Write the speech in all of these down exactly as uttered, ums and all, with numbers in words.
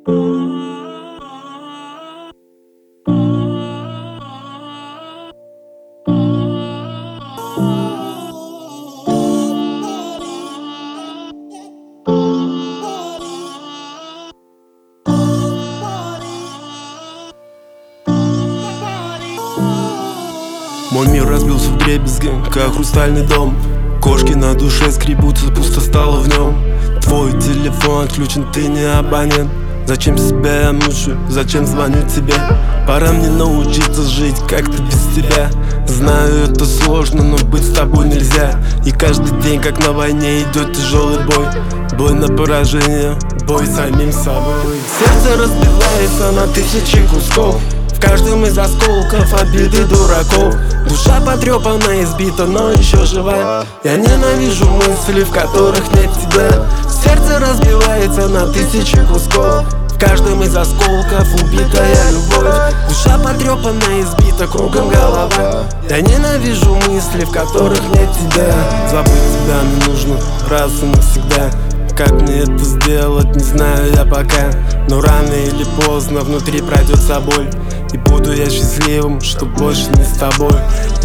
Мой мир разбился вдребезги, как хрустальный дом. Кошки на душе скребутся, пусто стало в нем. Твой телефон отключен, ты не абонент. Зачем себя я мучаю, зачем звоню тебе? Пора мне научиться жить как-то без тебя. Знаю, это сложно, но быть с тобой нельзя. И каждый день, как на войне, идет тяжелый бой. Бой на поражение, бой с самим собой. Сердце разбивается на тысячи кусков. В каждом из осколков обиды дураков. Душа потрепана, избита, но еще жива. Я ненавижу мысли, в которых нет тебя. Сердце разбивается на тысячи кусков. В каждом из осколков убитая любовь. Душа потрепана, избита, кругом голова. Я ненавижу мысли, в которых нет тебя. Забыть тебя мне нужно раз и навсегда. Как мне это сделать, не знаю я пока. Но рано или поздно внутри пройдется боль. И буду я счастливым, что больше не с тобой.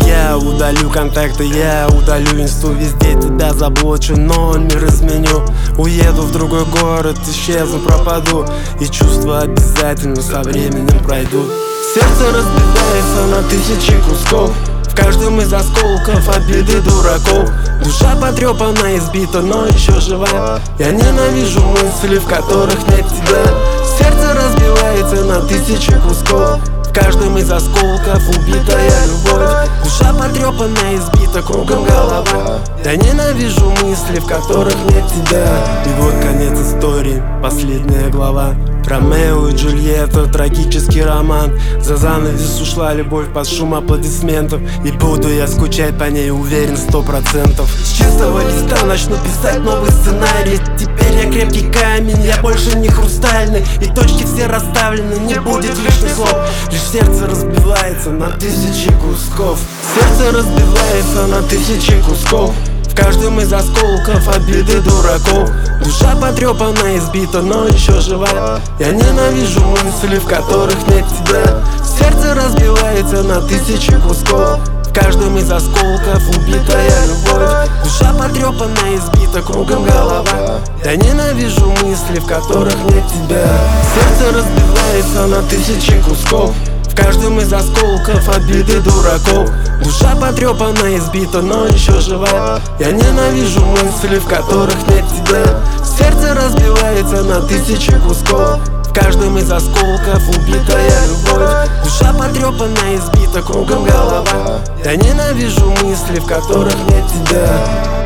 Я удалю контакты, я удалю инсту. Везде тебя заблочу, но мир изменю. Уеду в другой город, исчезну, пропаду. И чувства обязательно со временем пройдут. Сердце разбивается на тысячи кусков. В каждом из осколков обиды дураков. Душа потрепана, избита, но еще жива. Я ненавижу мысли, в которых нет тебя. Сердце разбивается на тысячи кусков. В каждом из осколков убитая любовь. Душа потрепана, избита, кругом голова. Я ненавижу мысли, в которых нет тебя. И вот конец истории, последняя глава. Ромео и Джульетта, трагический роман. За занавес ушла любовь под шум аплодисментов. И буду я скучать по ней, уверен, сто процентов. С чистого листа начну писать новый сценарий. Теперь я крепкий камень, я больше не хрустальный. И точки все расставлены, не будет лишних слов. Лишь сердце разбивается на тысячи кусков. Сердце разбивается на тысячи кусков. В каждом из осколков обиды дураков. Душа потрепана, избита, но еще жива. Я ненавижу мысли, в которых нет тебя. Сердце разбивается на тысячи кусков. В каждом из осколков убитая любовь. Душа потрепана, избита, кругом голова. Я ненавижу мысли, в которых нет тебя. Сердце разбивается на тысячи кусков. В каждом из осколков обиды дураков. Душа потрепана, избита, но еще жива. Я ненавижу мысли, в которых нет тебя. Сердце разбивается на тысячи кусков. В каждом из осколков убитая любовь. Душа потрепана, избита, кругом голова. Я ненавижу мысли, в которых нет тебя.